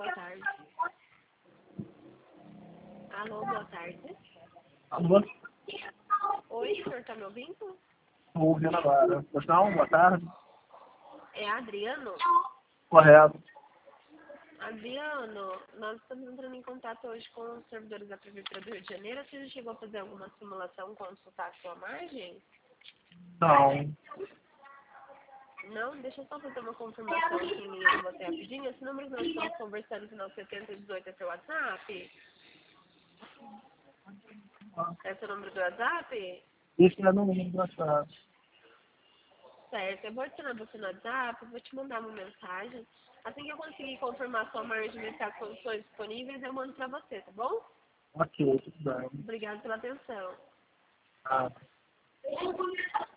boa tarde. Alô, boa tarde. Alô? Oi, o senhor tá me ouvindo? Estou ouvindo agora. Não, boa tarde. É Adriano? Correto. Adriano, nós estamos entrando em contato hoje com os servidores da Prefeitura do Rio de Janeiro. Você já chegou a fazer alguma simulação, consultar a sua margem? Não. Não? Deixa eu só fazer uma confirmação aqui em linha com você rapidinho. Esse número que nós estamos conversando, final 7018, é seu WhatsApp? Esse é o número do WhatsApp? Esse é no número do WhatsApp. Certo, eu vou adicionar você no WhatsApp, vou te mandar uma mensagem. Assim que eu conseguir confirmar sua margem e as condições disponíveis, eu mando pra você, tá bom? Ok, tudo bem. Obrigada pela atenção. Ah.